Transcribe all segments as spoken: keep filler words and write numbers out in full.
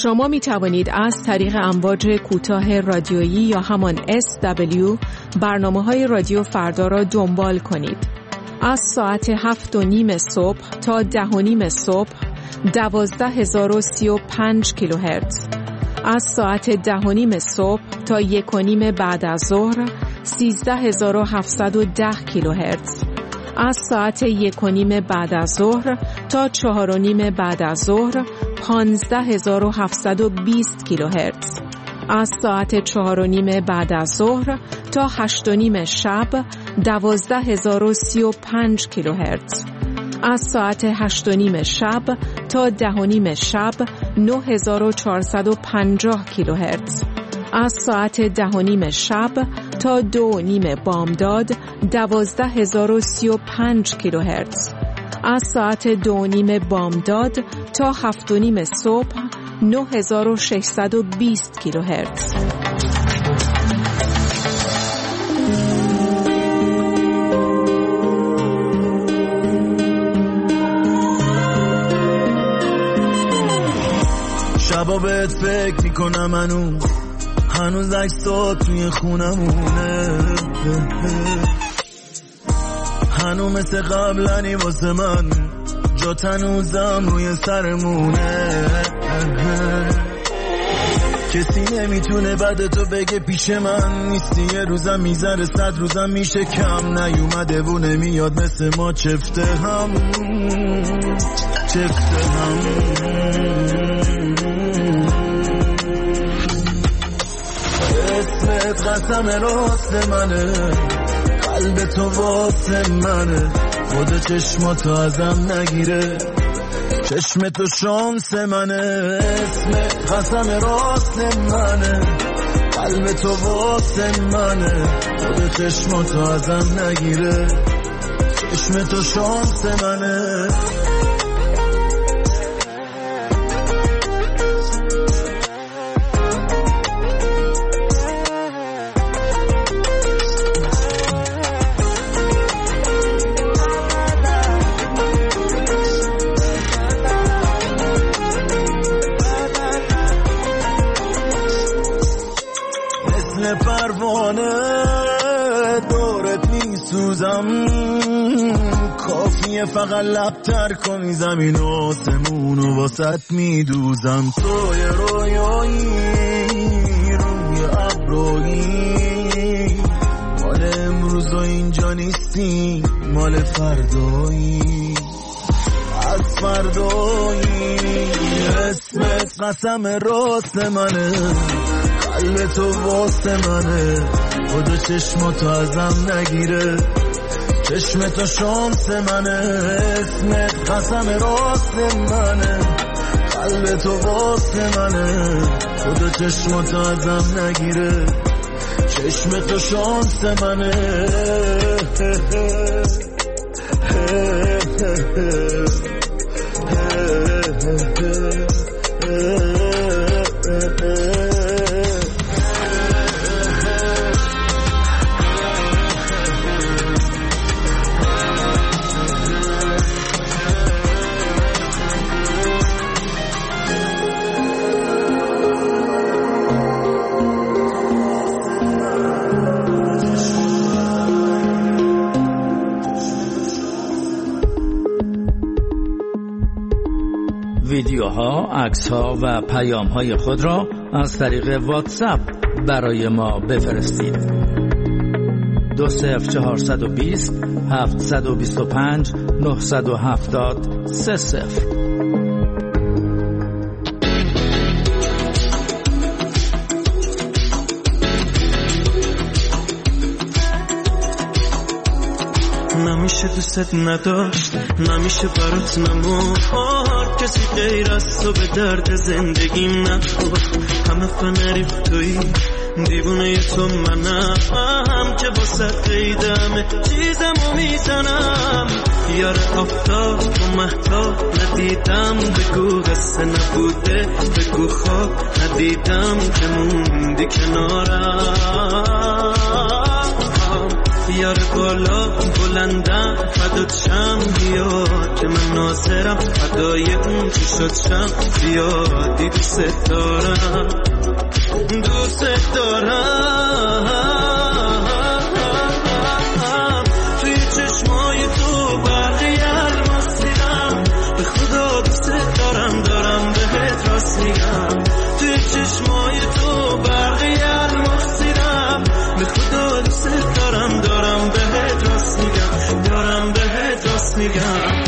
شما می توانید از طریق امواج کوتاه رادیویی یا همان اس دبلیو برنامه‌های رادیو فردا را دنبال کنید. از ساعت هفت و نیم صبح تا ده و نیم صبح دوازده هزار و سی و پنج کیلوهرتز. از ساعت ده و نیم صبح تا یک و نیم بعد از ظهر سیزده هزار و هفتصد و ده کیلوهرتز. از ساعت یک و نیم بعد از ظهر تا چهار و نیم بعد از ظهر پانزده هزار و هفتصد و بیست کیلوهرتز. از ساعت چهار و نیم بعد از ظهر تا هشت و نیم شب دوازده هزار و سی و پنج کیلوهرتز. از ساعت هشت و نیم شب تا ده و نیم شب نه هزار و چهارصد و پنجاه کیلوهرتز. از ساعت ده و نیم شب تا دو و نیم بامداد دوازده هزار و سی و پنج کیلوهرتز. از ساعت دو و نیم بامداد تا هفت و نیم صبح نه هزار و ششصد و بیست کیلوهرتز. شبا بهت فکر میکنم هنوز هنوز عکسات توی خونمونه، هنوز مثل قبلنی واسه من جات هنوزم روی سرمونه. کسی نمیتونه بعد تو بگه پیش من نیستی، یه روزم میذاره صد روزم میشه کم، نیومده و نمیاد مثل ما چفته هم چفته هم. اسمت قسم راست منه، قلب تو واسه منه، خود چشماتو ازم نگیره، چشم تو شانس منه. اسمت قسم راست منه، قلب تو واسه منه، خود چشماتو ازم نگیره، چشم تو شانس منه. پروانه دورت میسوزم، کافیه فقط لب تر کنی زمین و آسمون و واسط میدوزم. توی رویایی روی ابرویی، مال امروز و اینجا نیستی، مال فردایی از فردایی. اسمت قسم راست منه، قلب تو واسه منه، خدا چشماتو ازم نگیره، چشم تو شانس منه. اسمت قسم راست منه، قلب تو واسه منه، خدا چشماتو ازم نگیره، چشم تو شانس منه. ویدیوها، عکس‌ها و پیام‌های خود را از طریق واتساپ برای ما بفرستید. دو صفر چهارصد و بیست هفتصد و بیست و پنج نهصد و هفتاد سه صفر. نمیشه دوست نداشت، نمیشه برات نموند، کسی غیر از تو به درد زندگیم نخور. همه فنری توی دیوونه تو منم که واسه قیدمه چیزمو میزنم. یار آفتاب و مهتاب ندیدم، بگو قصه نبوده، بگو خواب ندیدم که موندی کنارم. یار بالا بلندم فدات شم بیاد که من ناظرم فدای اون چی شد شم بیادی دوست دارم دوست دارم توی چشمای تو برقی الماس دیدم به خدا دوست دارم دارم بهت راست میگم توی چشمای تو برقی الماس دیدم به خدا دوست دارم دارم بهت راست میگم دارم بهت راست میگم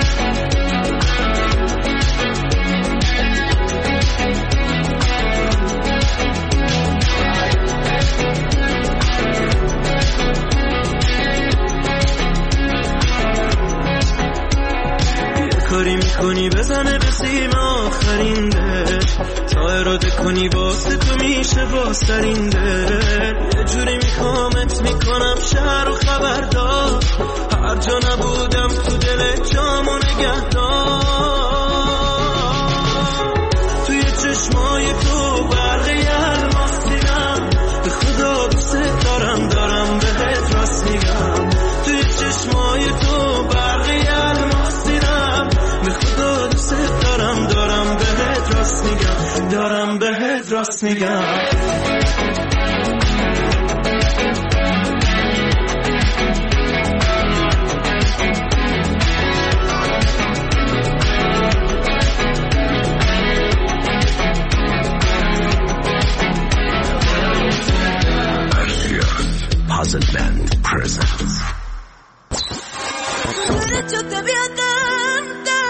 کاری میکنی بزنه به سیم آخرین دل تا اراده کنی واسه تو میشه واسرین دل یه جوری میخوامت میکنم شهر و خبردار هر جا نبودم تو دل جامو نگهدار توی چشمای تو برقی الماس دیدم به خدا دوست دارم دارم بهت راست میگم توی چشمای تو برقی الماس دیدم به خدا دوست دارم دارم بهت راست میگم دارم بهت راست میگم Puzzle Band presents Yo te vi andando,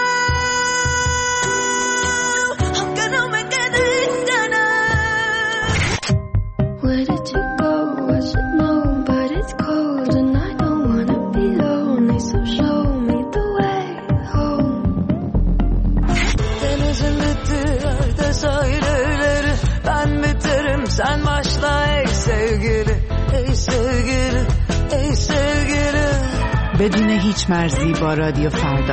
aunque no me queden ganas. Where did you go? I should know, but it's cold and I don't wanna be lonely, so show me the way home. Denizin bitti, sahilleri, ben biterim, sen başla ey sevgili, ey sevgili, ey sevgili. بدون هیچ مرزی با رادیو فردا.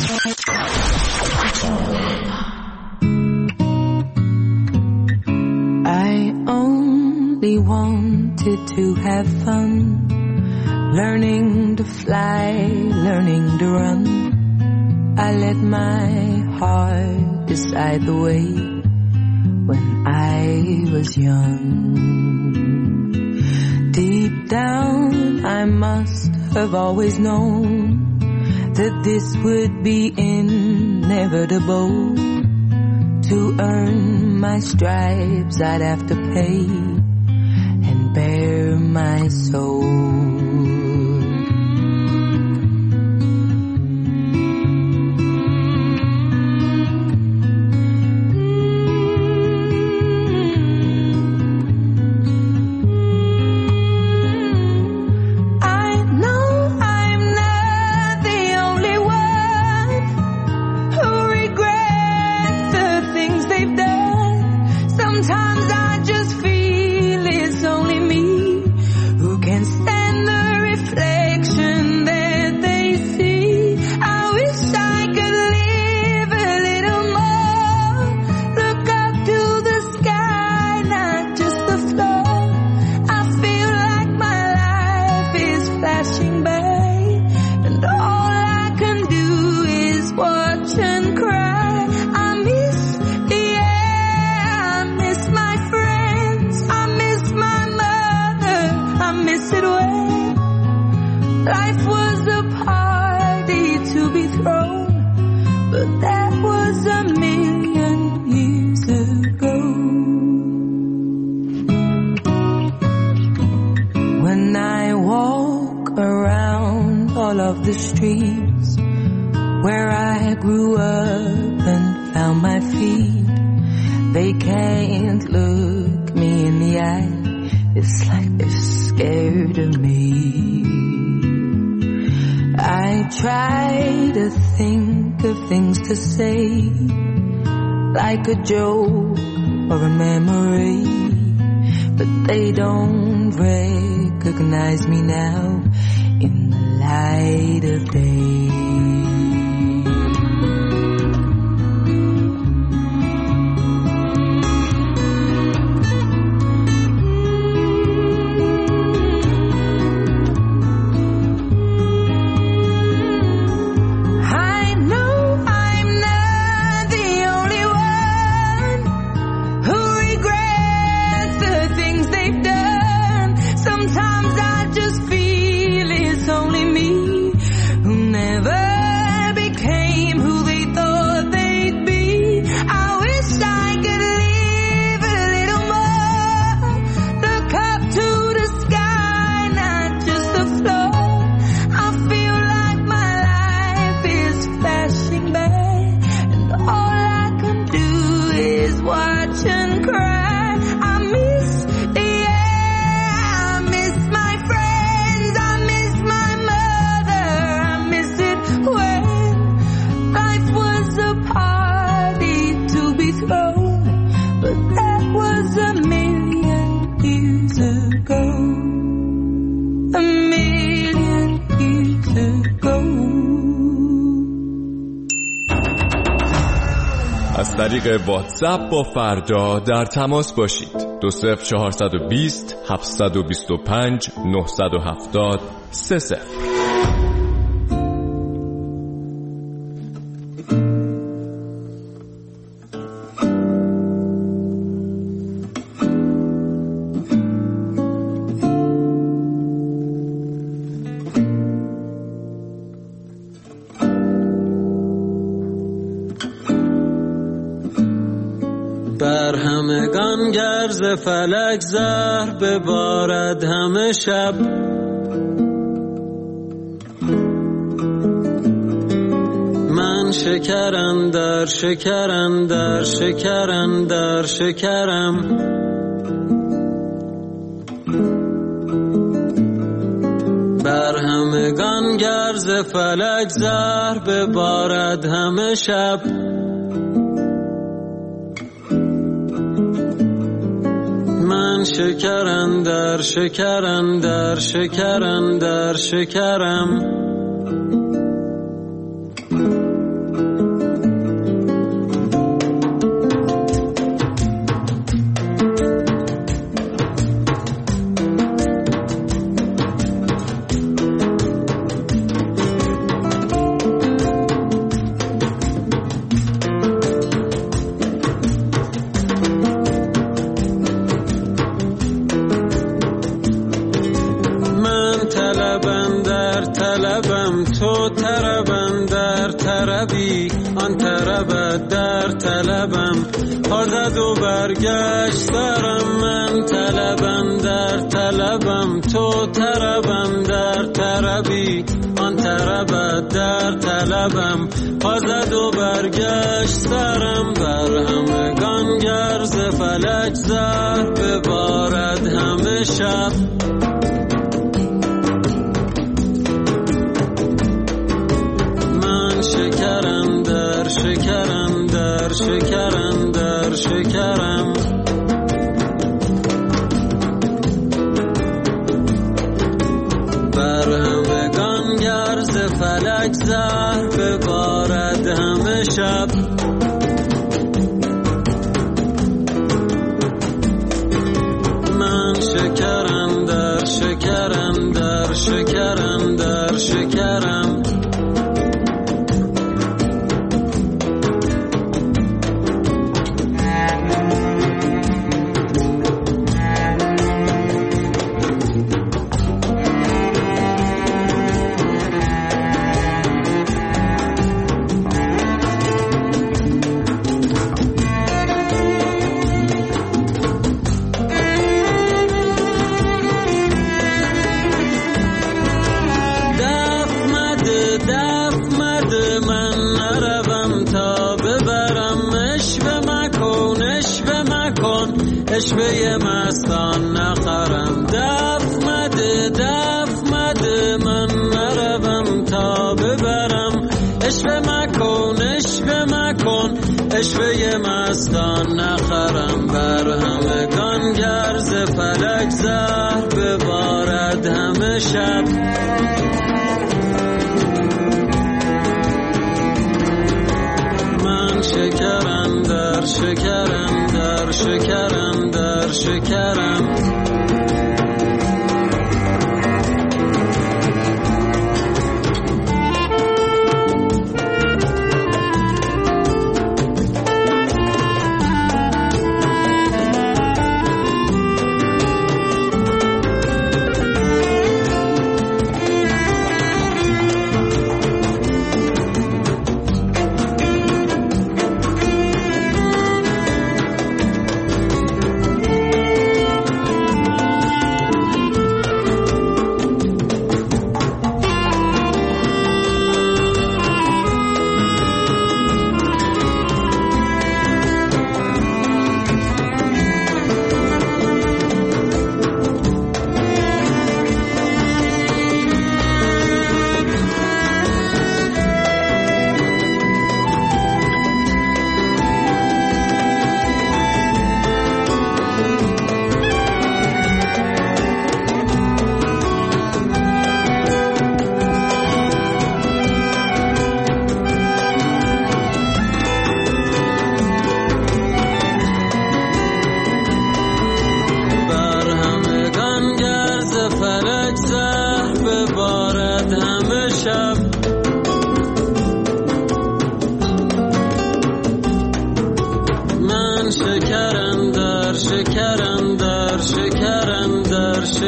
I only wanted to have fun, learning to fly, learning to run. I let my heart decide the way when I was young. Deep down I must have always known that this would be inevitable. To earn my stripes I'd have to pay and bare my soul. The streets where I grew up and found my feet, they can't look me in the eye. It's like they're scared of me. I try to think of things to say, like a joke or a memory, but they don't recognize me now in the light of day. از طریق واتساپ با فردا در تماس باشید. دو صفر چهارصد و بیست هفتصد و بیست و پنج نهصد و هفتاد سه صفر. بر همگان گرز فلک زهر ببارد همه شب، من شکرم در شکرم در شکرم در شکرم، بر همگان گرز فلک زهر ببارد همه شب، من شکرم در شکرم در شکرم در شکرم. تو طربم در طربی، آن طربت در طلبم، پا زد و برگشت سرم، من طلبم در طلبم، تو طربم در طربی، آن طربت در طلبم، پا زد و برگشت سرم، بر همگان گرز فلک زهر ببارد همه شب، شکرم در شکرم در شکرم در شکرم، بر همگان گرز فلک زهر ببارد همه شب، من شکرم در شکرم در شکرم در شکرم. اشوه مستان نخرم، دف مده دف مده من نروم تا ببرم، اشوه مکن اشوه مکن اشوه مستان نخرم، بر همگان گرز فلک زهر ببارد همه شب، من شکرم در شکرم در شکرم در شکرم.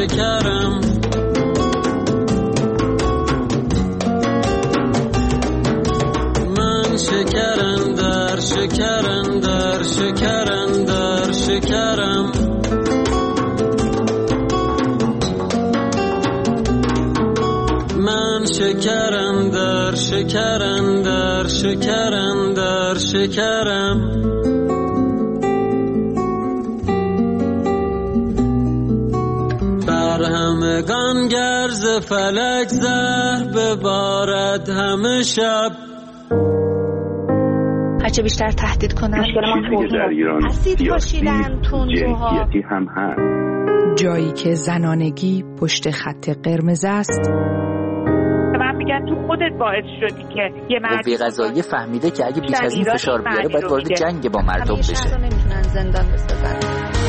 شکرم من شکرم در شکرم در شکرم در شکرم من شکرم در شکرم در شکرم در شکرم بر همگان گرز فلک زهر ببارد همه شب هرچه بیشتر تهدید کنن مشکل ما در ایران اسید پاشیدن تندروها هم هست جایی که زنانگی پشت خط قرمز است. من میگم تو خودت باعث شدی که یه مرد قوه قضاییه فهمیده که اگه بیش از این فشار بیاره باید وارد جنگ با مردم بشه. همیشه نمیتونن زندان بسازن.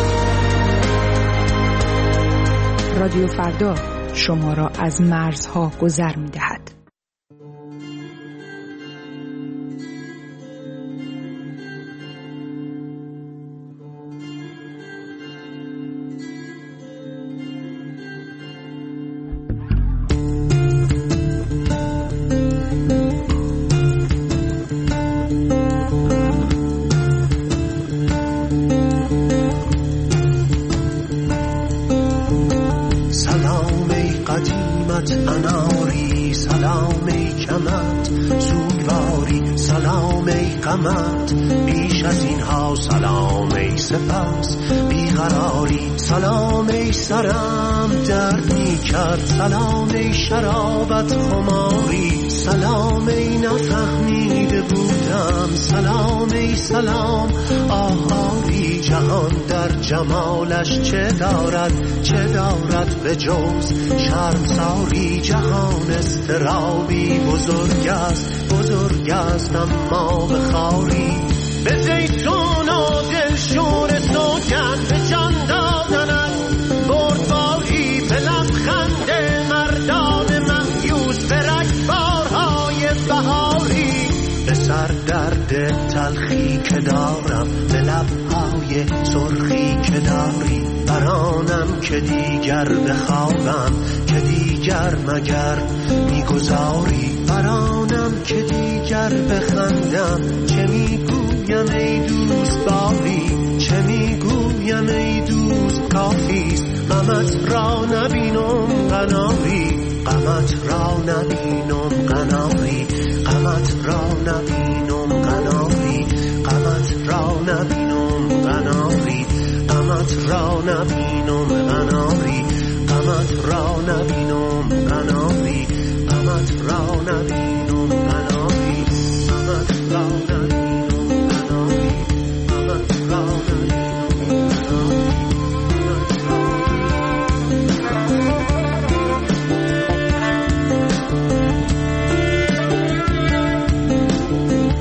رادیو فردا شما را از مرزها گذر می‌دهد. اناری سلام ای کمت سوگواری سلام ای قمت بیش از اینها سلام ای سپس بیقراری سلام ای سرم درد می کرد سلام ای شرابت خماری سلام ای نفهمیده بودم سلام ای سلام آهاری جهان در جمالش چه دارد چه دارد به جز شرمساری جهان استرابی بزرگ است بزرگ است اما بخاری به زیتون و دلشور سوگن به جان دادنت بردباری به لبخند مردان مهیوز به رگبارهای بهاری به سر درد تلخی که دارم به لبهای سرخی که داری برانم که دیگر بخوابم که دیگر مگر میگذاری برانم که دیگر بخندم چه میگویم ای دوست باری چه میگویم ای دوست کافیست غمت را نبینم قناری غمت را نبینم قناری غمت را نبینم قناری غمت را نبینم قناری غمت را نبینم قناری غمت را نبینم قناری غمت را نبینم قناری غمت را نبینم قناری غمت را نبینم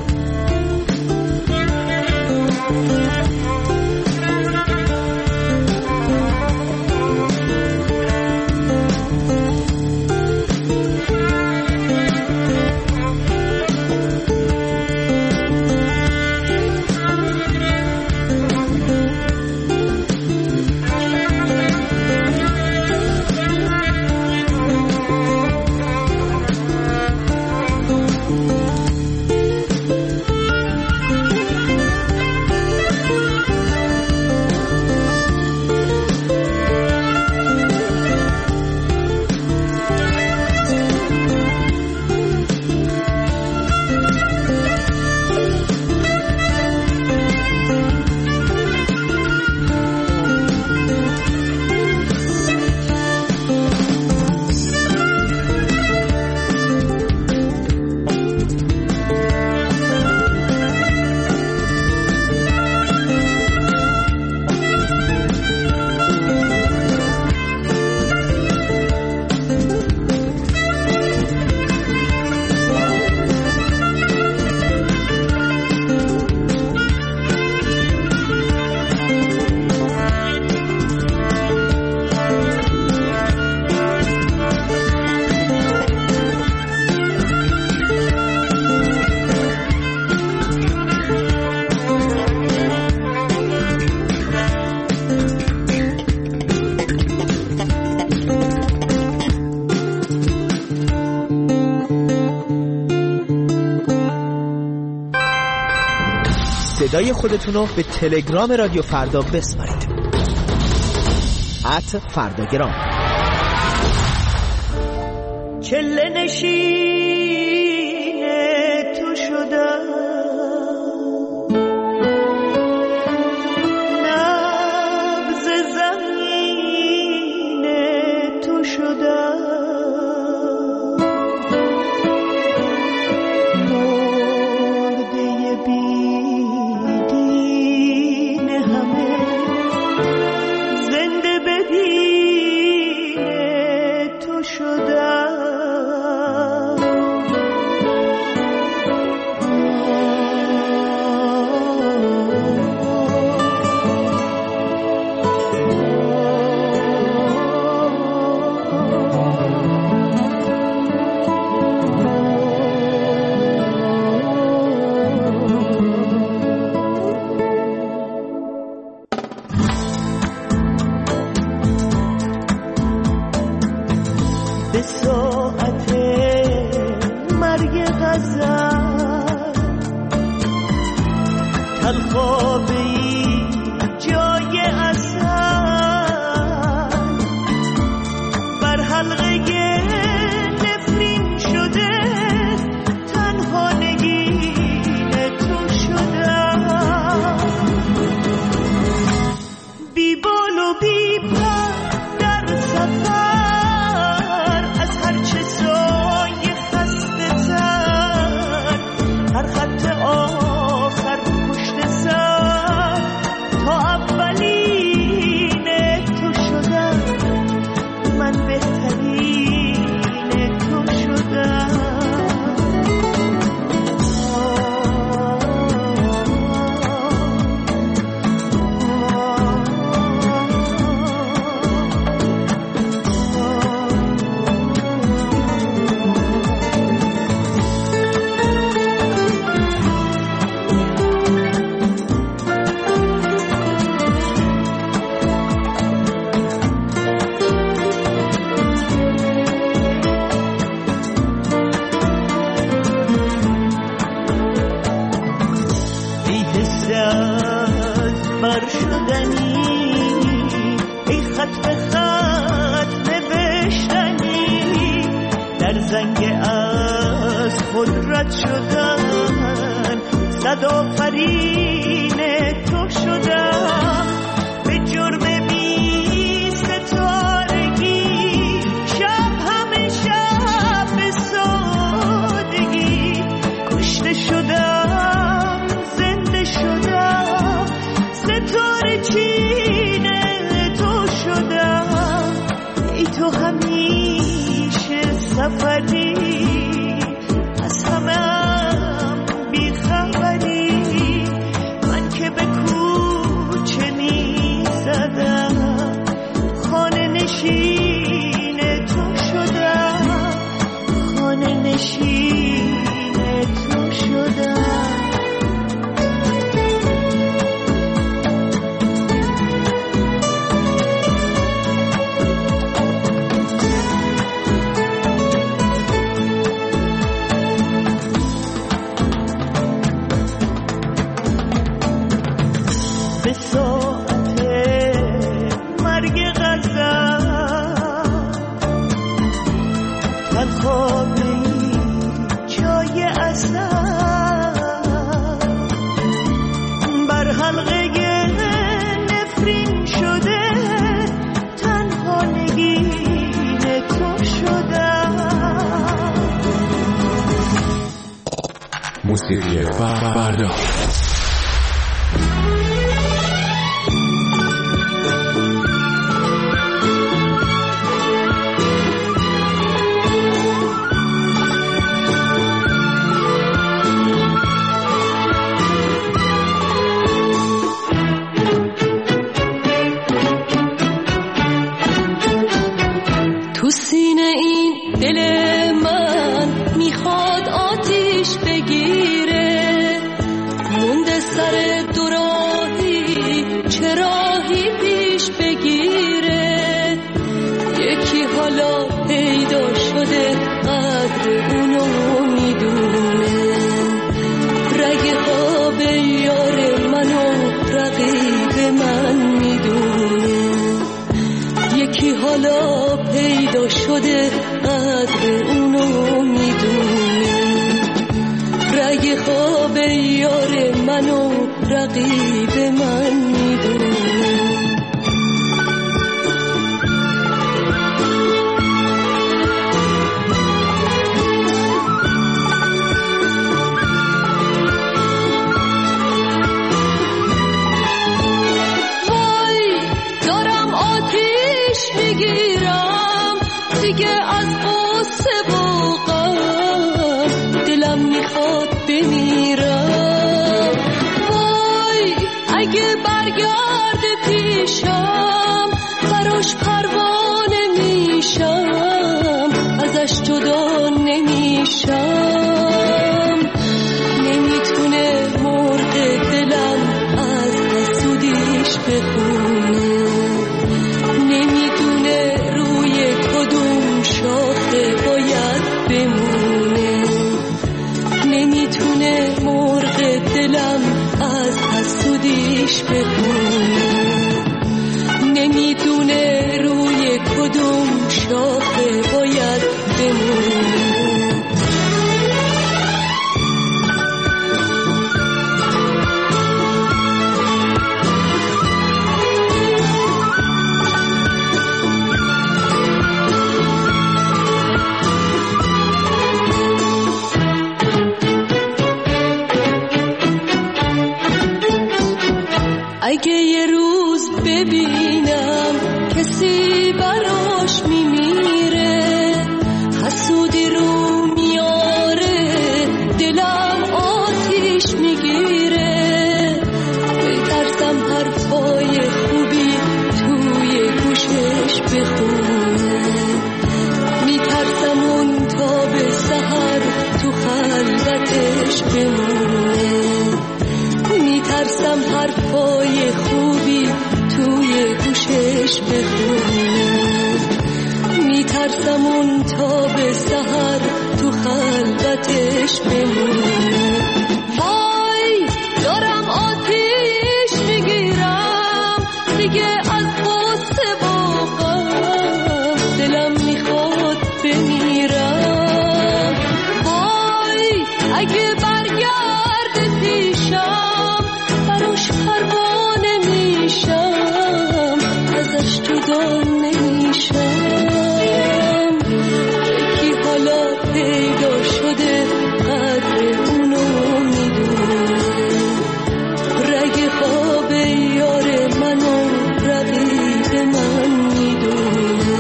صدای خودتونو به تلگرام رادیو فردا بسپارید. ات فرداگرام. چله نشین تو شدم، نبض زمین تو شدم، مرده بیدین همه زنده بدین تو شدم. به ساعت مرگ غزل تلخابی جای اصل بر حلقه نفرین شده، تنها نگین تو شدم. بی بال و بی پر در سفر، هر خط آخر پشت سر تا اولین تو شدم، من بهترین تو شدم. بر شدنی ای خط به خط نوشتنی، در زنگ از خود رد شدن، صد آفرین تو شدم. به جرم بی ستارگی شب همه شب به سادگی کشته شدم، زنده شدم، ستاره چین تو شدم. ای تو همیشه سفری، از همه بی خبری، من که به کوچه می زدم، خانه نشین تو شدم، خانه نشین تو شدم. به ساعت مرگ غزل تلخابی جای اصل بر حلقه نفرین شده، تنها نگین تو شدم. موسیقی فردا. تو سینه این دل من میخواد آتیش بگیره، یار منو رقیب من میدونه. دیگه از قصه و غم دلم میخواد بمیرم. وای اگه برگرده پیشم براش پروانه میشم، ازش جدا نمیشم. نمیتونه مرغ دلم از حسودیش بخونه، نمیدونه روی کدوم شاخه باید بمونه. نمیتونه مرغ دلم از حسودیش بخونه، نمیدونه روی کدوم شاخه باید بمونه. اگه یه روز ببینم کسی براش میمیره، حسودی رو میاره، دلم آتیش میگیره. بترسم حرفای خوبی توی گوشش بخونه، میترسم اون تا به سحر تو خلوتش بمونه. میترسم حرفای خوبی توی گوشش بخونه، میترسم اون تا به سحر تو خلوتش بمونه. وای دارم آتیش میگیرم دیگه از قصه و غم دلم میخواد بمیرم. وای اگه برگرده پیشم براش پروانه میشم، ازش جدا نمیشم. یکی حالا پیدا شده قدر اونو میدونه، رگ خواب یار منو رقیب من میدونه.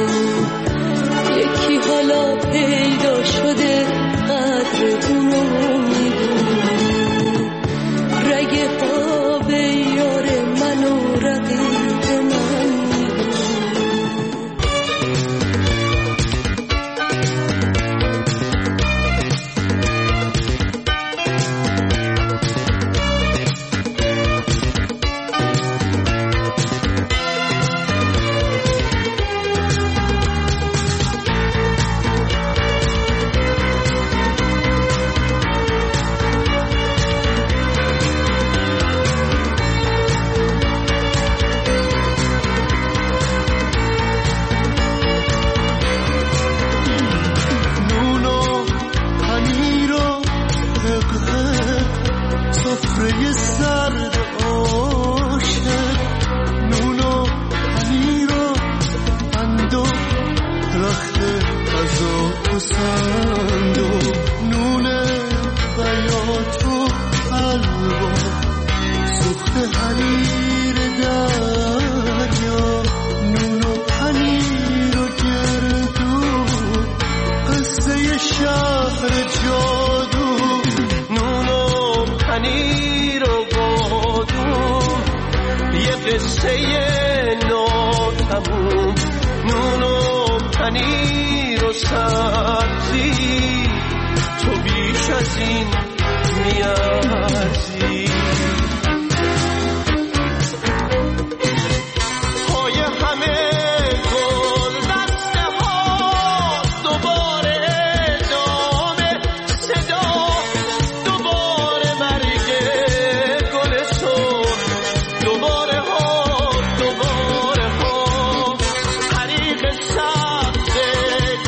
یکی حالا پیدا شده قدر اونو میدونه، رگ خواب یار منو رقیب من میدونه.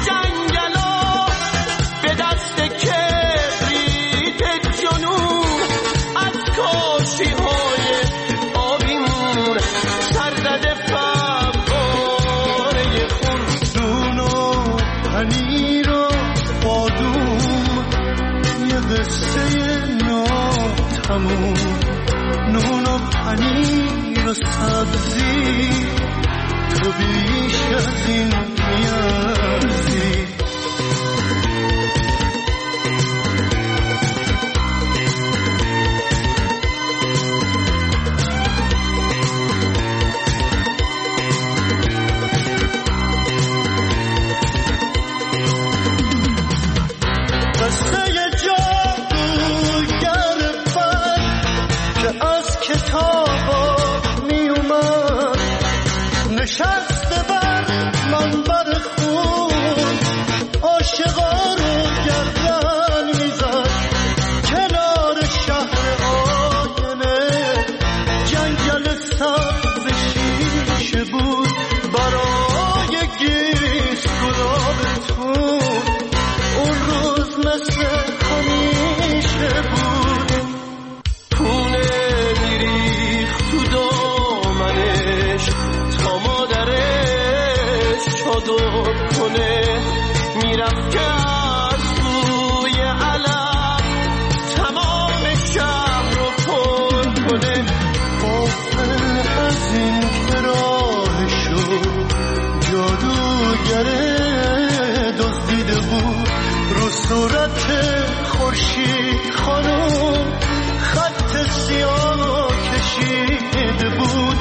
جنگلا به دست کبریت جنون تموم، نون و پنیر و سبزی، تو بیش از این میارزی. نشسته بر منبر خون، عاشقا رو گردن میزد کنار شهر آینه. جنگل سبز شیشه بود برای گیس گلابتون، اون روز مثل همیشه بود. پونه میریخت تو دامنش تا مادرش چادر کنه، میرفت که از بوی علم تمام شهر رو پر کنه. غافل از این که راهشو جادوگر دزدیده بود، رو صورت خورشید خانم خط سیاه کشیده بود.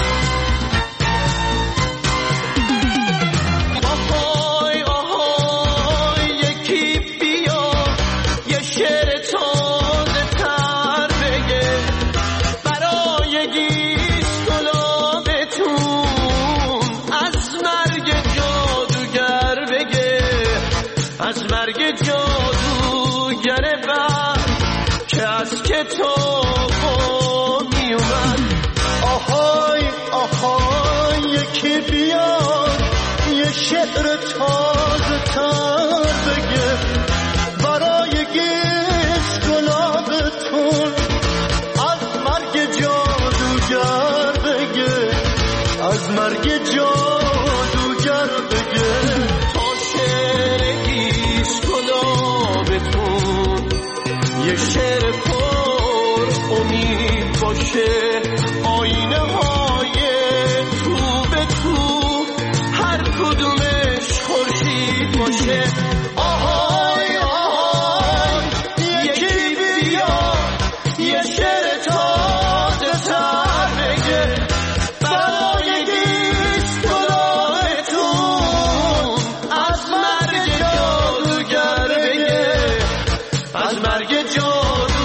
کتابا می اومد آهای آهای یکی بیاد یه شعر تازه تر بگه برای گیس گلابتون، از مرگ جادوگر بگه، از مرگ جادوگر بگه. تا شعر گیس گلابتون یه شعر امید باشه، آینه های تو به تو هر کدومش خورشید باشه. آهای آهای یکی بیا یه شعر تازه تر بگه برای گیس گلابتون، از مرگ جادوگر بگه، از مرگ جادوگر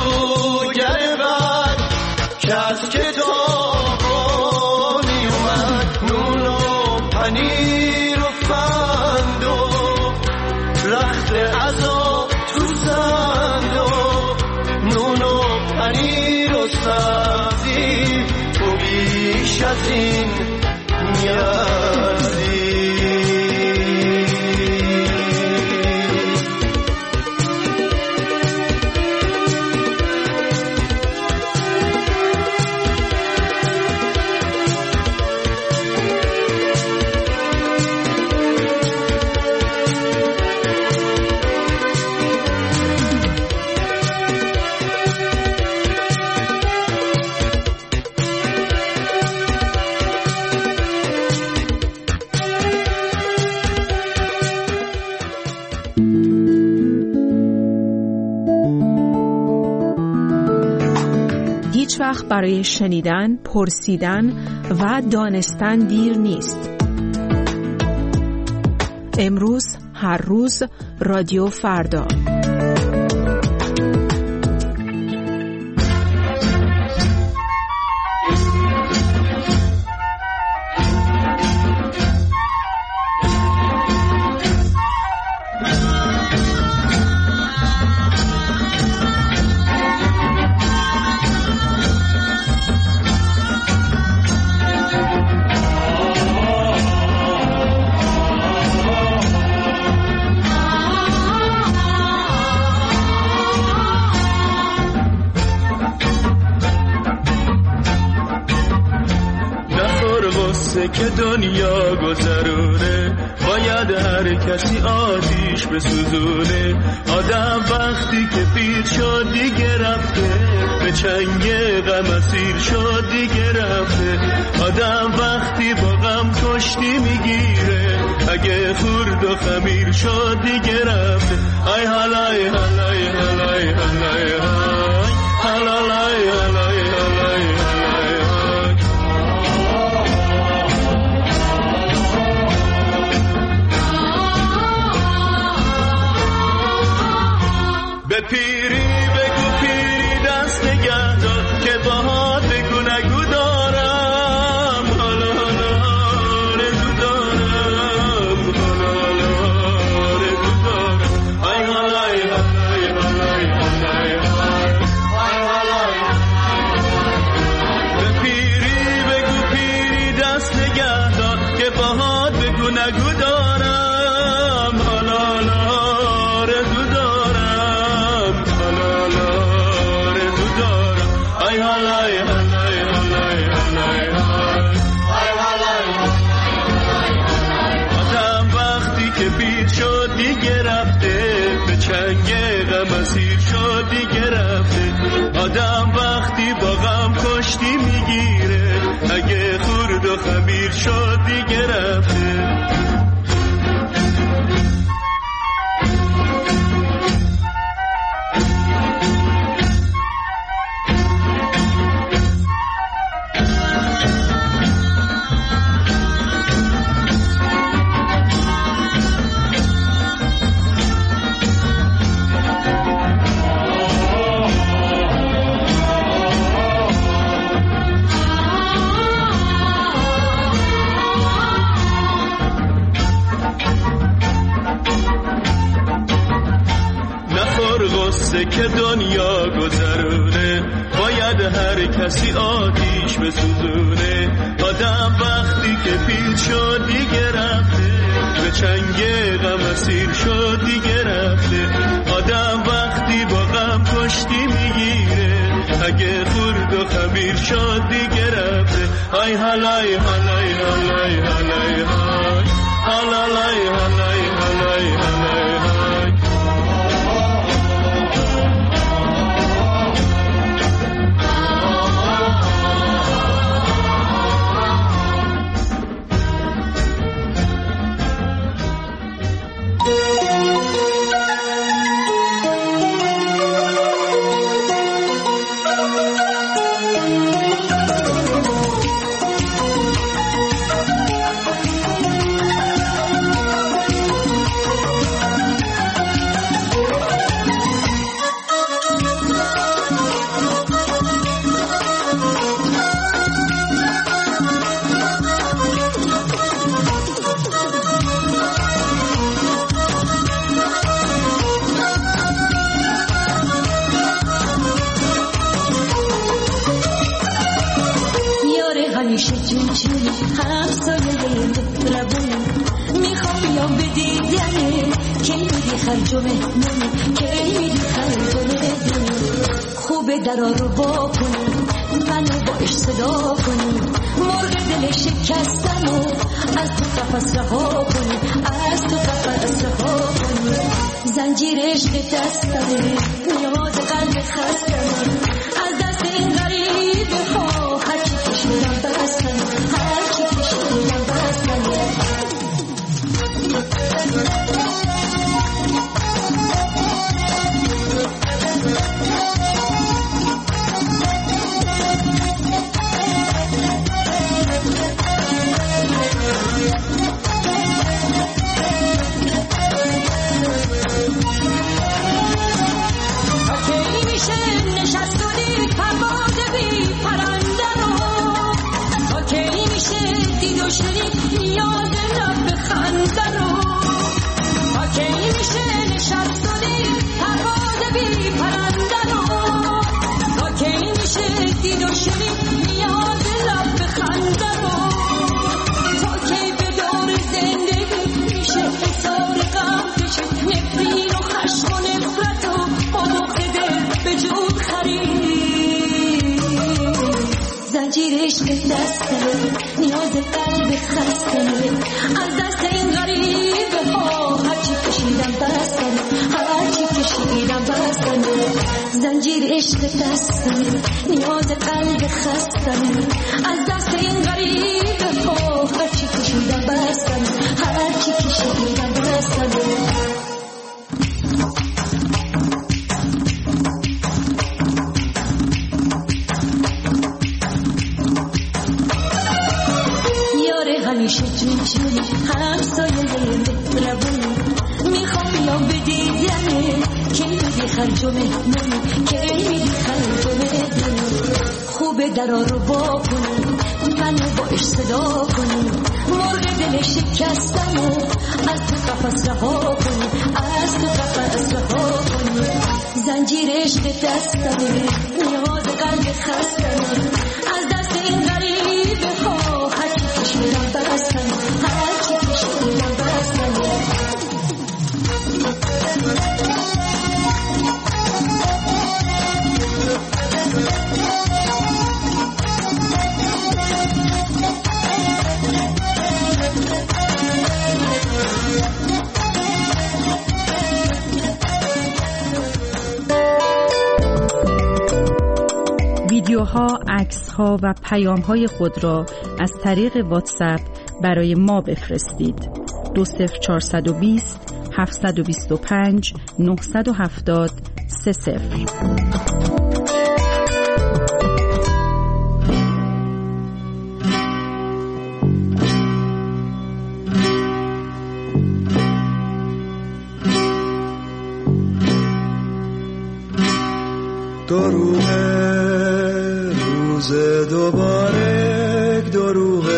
که از کتابا می اومد. نون و پنیر و فند و رخت عذاب تو زند و نون و پنیر و سبزی، تو بیش از این میارزی. هیچ وقت برای شنیدن، پرسیدن و دانستن دیر نیست. امروز، هر روز، رادیو فردا. غصه که دنیا گذرونه، باید هر کسی آتیش بسوزونه. آدم وقتی که پیر شد دیگه رفته، به چنگ غم اسیر شد دیگه رفته. آدم وقتی با غم کشتی میگیره، اگه خورد و خمیر شد دیگه رفته. ای حالای حالای حالای حالای حالای حالای حالای به پیری بگو پیری دست نگه دار، که باهات بگو نگو دارم. حالا حالا آرزو دارم، حالا حالا آرزو دارم. ای حالای حالای حالای حالای حالای. به پیری بگو پیری دست نگه دار، که باهات بگو نگو دارم. حالا حالا آرزو دارم، ای حالای حالای حالای حالای. آدم وقتی که پیر شد دیگه رفته، به چنگ غم اسیر شد دیگه رفته. آدم وقتی با غم کشتی میگیره، اگه خورد و خمیر شد دیگه رفته. که دنیا گذرونه، باید هر کسی آتیش بسوزونه. آدم وقتی که پیر شد دیگه رفته، به چنگ غم اسیر شد دیگه رفته. آدم وقتی با غم کشتی میگیره، اگه خورد و خمیر شد دیگه رفته. ای حالای حالای حالای حالای حالای حالای حالای حالای. خوبه درا رو با کنی، منو باش صدا کنی، مرغ دل شکستم و از تو قفس رها کنی، از تو قفس رها کنی. زنجیر عشق دست داره، نیاز قلب خستم، از دست این غریبه ها هر چی کشیدم بستم، هر چی کشیدم بستم. عشق دستمه نیاز قلب خستمه از دست این غریبه ها هرچی کشیدم بستمه هرچی کشیدم بستمه زنجیر عشق دستمه نیاز قلب خستمه از دست این غریبه ها هرچی کشیدم بستمه هرچی کشیدم بستمه همیشه جون جونی همسایه مهربونی میخوام یا بدیدنه که میدی خرج و مهمونی که میدی خرج و مهمونی خوبه درا رو با کنی منو با عشق صدا کنی مرغ دل شکستم و از تو قفس رها کنی از تو قفس رها کنی زنجیر عشق دستمه نیاز قلب خستمه از دست این غریبه ها هرچی کشیدم بستم هرچی کشیدم بستم ویدیوها، عکس‌ها و پیام‌های خود را از طریق واتساپ برای ما بفرستید. دو صفر چهارصد و بیست هفتصد و بیست و پنج نهصد و هفتاد سه صفر. دروغ روز دوباره دروغ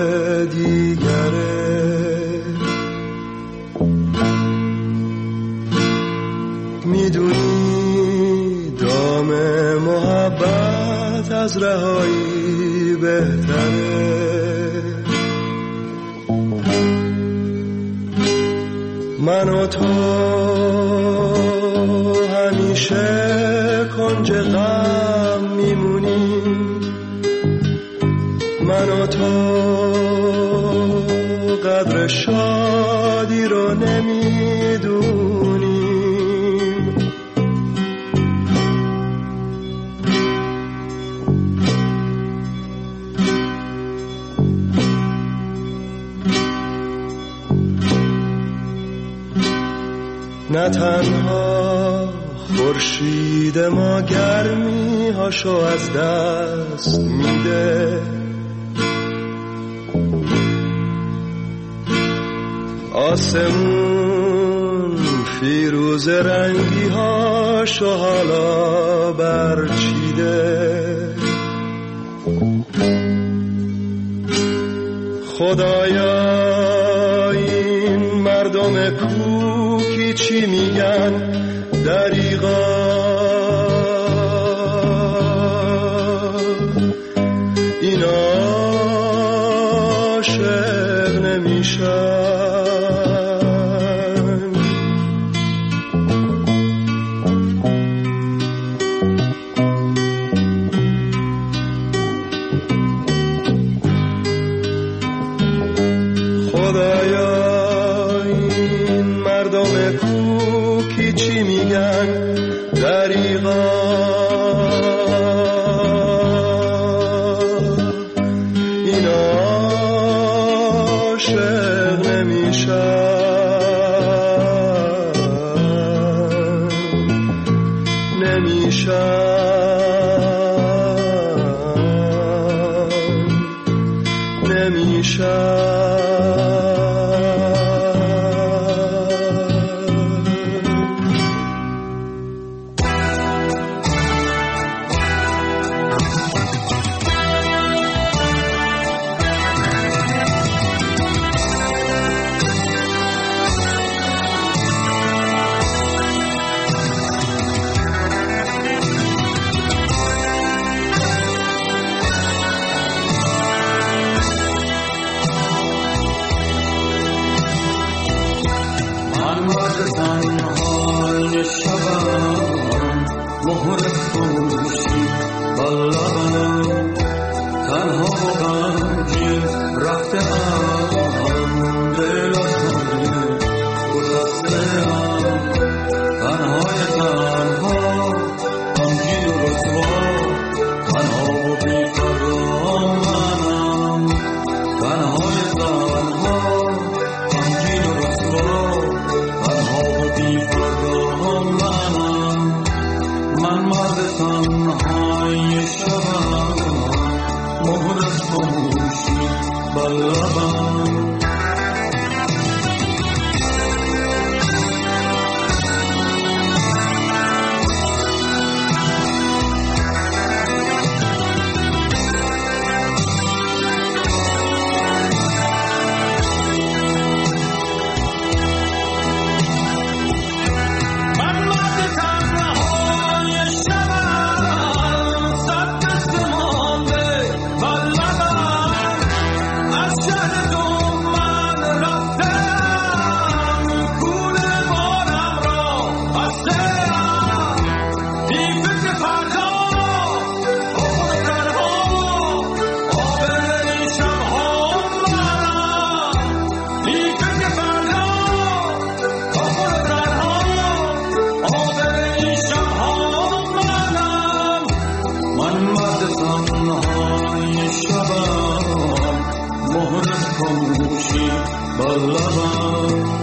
دیگره میدونی دام محبت از رهایی بهتره من و تو همیشه کنج غم میمونیم من و تو قدر شادی رو نمیدونیم نه تنها خورشید ما گرمی هاشو از دست میده آسمون فیروز رنگی هاشو حالا برچیده خدایا این مردم کوکی چی میگن دریغا این عاشق نمیشن خدایا این مردم کوکی چی میگن دریغا این عاشق نمیشن نمیشن نمیشن تنهای شبم مهر خاموشی بر لبم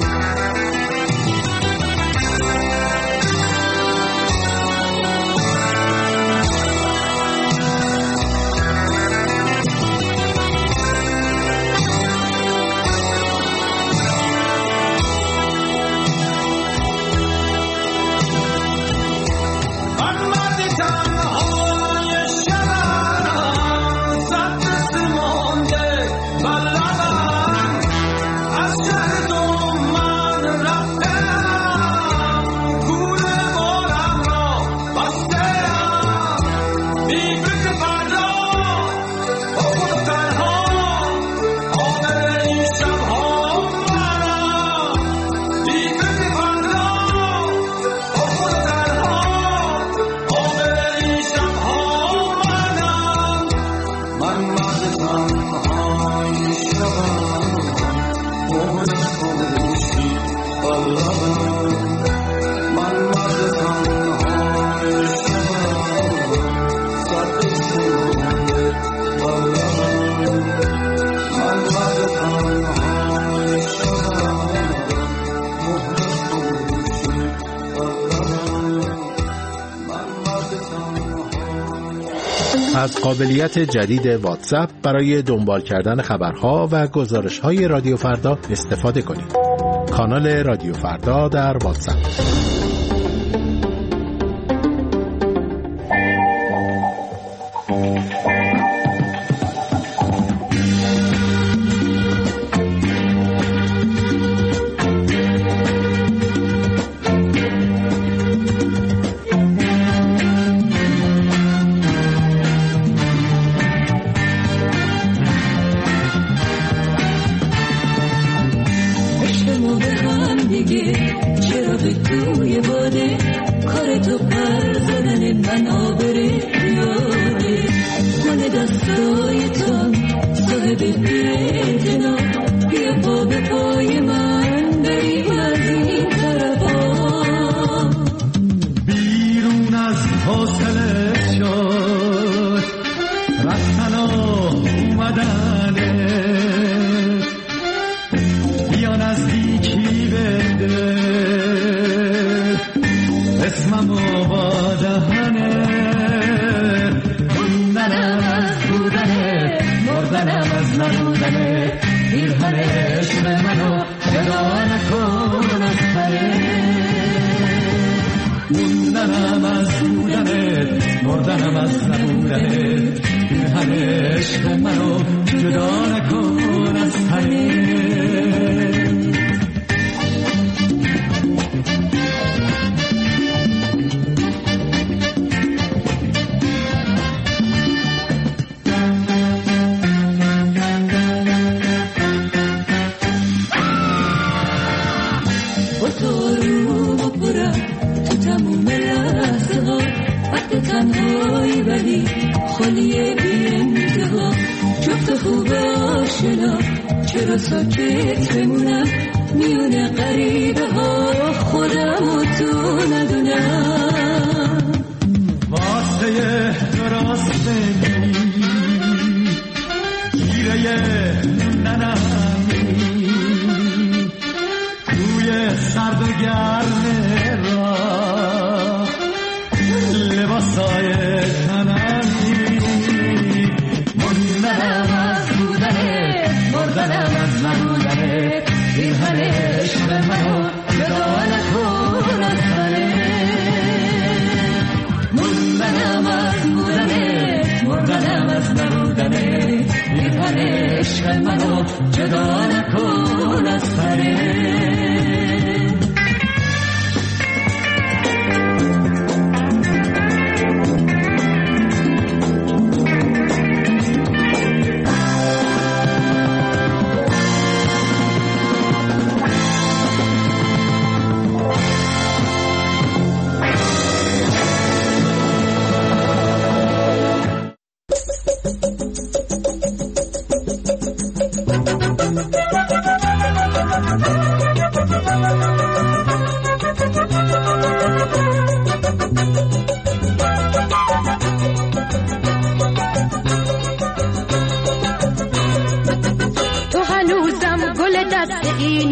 از قابلیت جدید واتساپ برای دنبال کردن خبرها و گزارش‌های رادیو فردا استفاده کنید. کانال رادیو فردا در واتساپ.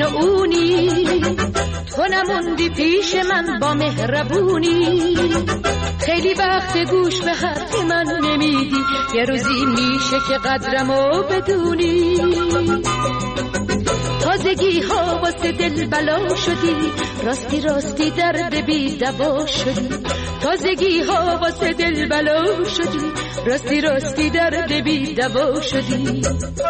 این و اونی، تو نموندی پیش من با مهربونی. خیلی وقت گوش به حرف من نمیدی، یه روزی میشه که قدرمو بدونی. تازگی ها واسه دل بلا شدی، راستی راستی درد بی دوا شدی. تازگی ها واسه دل بلا شدی، راستی راستی درد بی دوا شدی.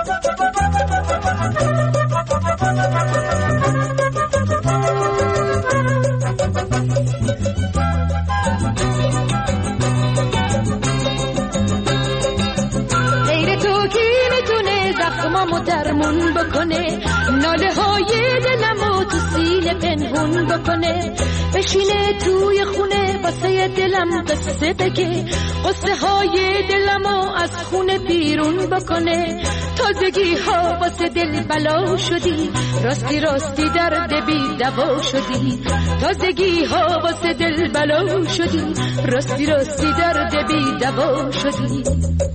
غیر تو کی میتونه زخمامو درمون بکنه، ناله های دلمو تو سینه پنهون بکنه. بشینه توی خونه واسه دلم قصه بگه، قصه های دلمو از خونه بیرون بکنه. تازگی ها واسه دل بلا شدی، راستی راستی درد بی دوا شدی. تازگی ها واسه دل بلا شدی، راستی راستی درد بی دوا شدی.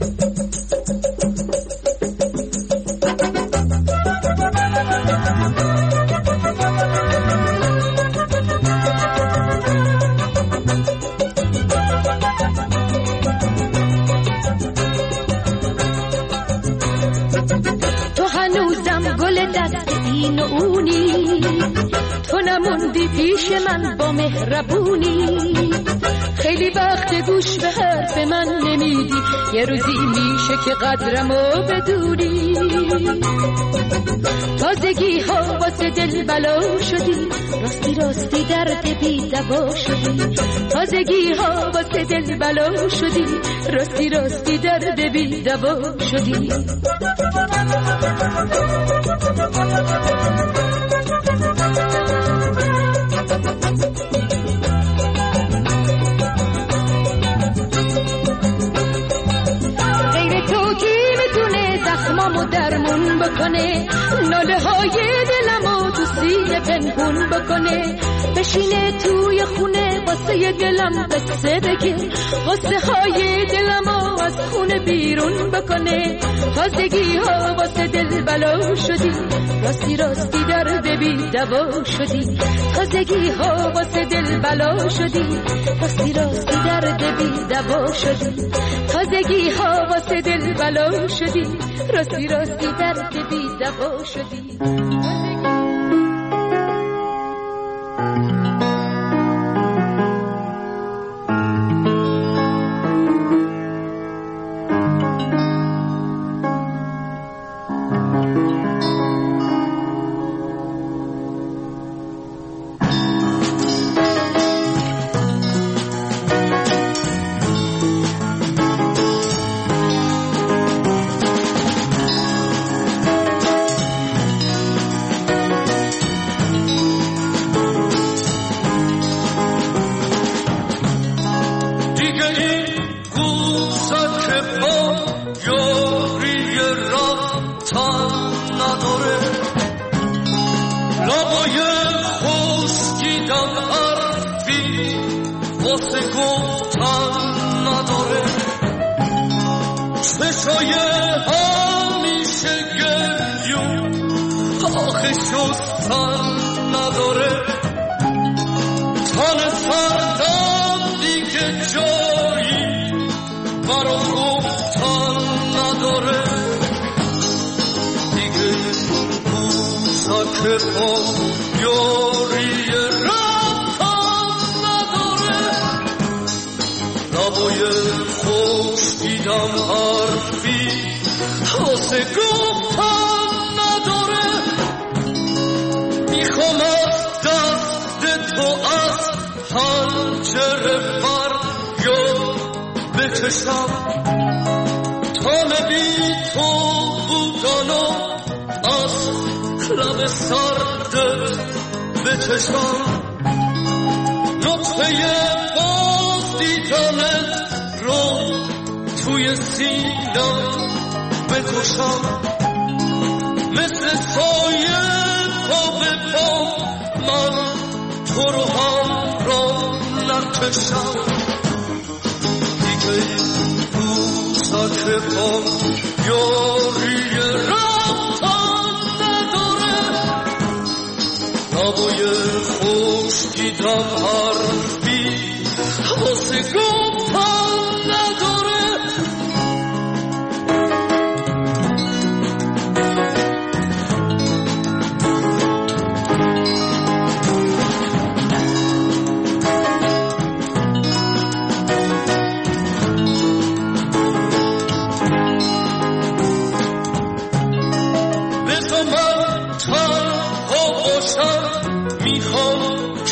این و اونی، تو نموندی پیش من با مهربونی. خیلی وقت گوش به حرف من نمیدی، یه روزی میشه که قدرمو بدونی. تازگی ها واسه دل بلا شدی، راستی راستی درد بی دوا شدی. تازگی ها واسه دل بلا شدی، راستی راستی درد بی دوا شدی. غیر تو کی میتونه زخمامو درمون بکنه، ناله های دلمو تو سینه پنهون بکنه. بشینه توی خونه واسه دلم قصه بگه، قصه های دلمو از خونه بیرون بکنه. تازگی ها واسه دل بلا شدی، راستی راستی درد بی دوا شدی. تازگی ها واسه دل بلا شدی، راستی راستی درد بی دوا شدی. تازگی ها واسه دل بلا شدی، راستی راستی درد بی دوا شدی.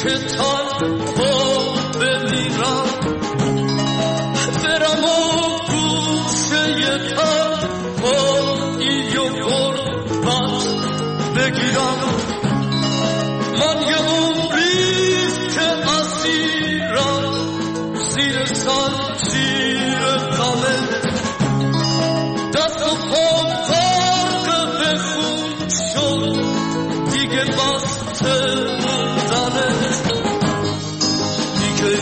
که تنها بمیرم برم و گوشه تنهایی و غربت بگیرم من یه عمریست که اسیرم زیر زنجیر غمه دست و پام غرق به خون شد دیگه بسته موندنه دیگه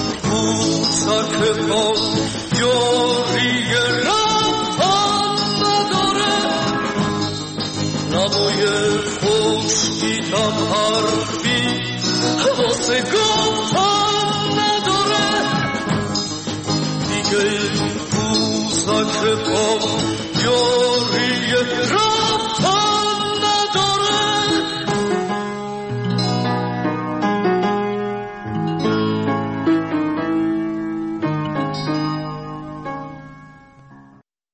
کوچک با یاری رفتن نداره نبوی خشکیدم حرفی واسه گفتن نداره دیگه کوچک با یاری رفتن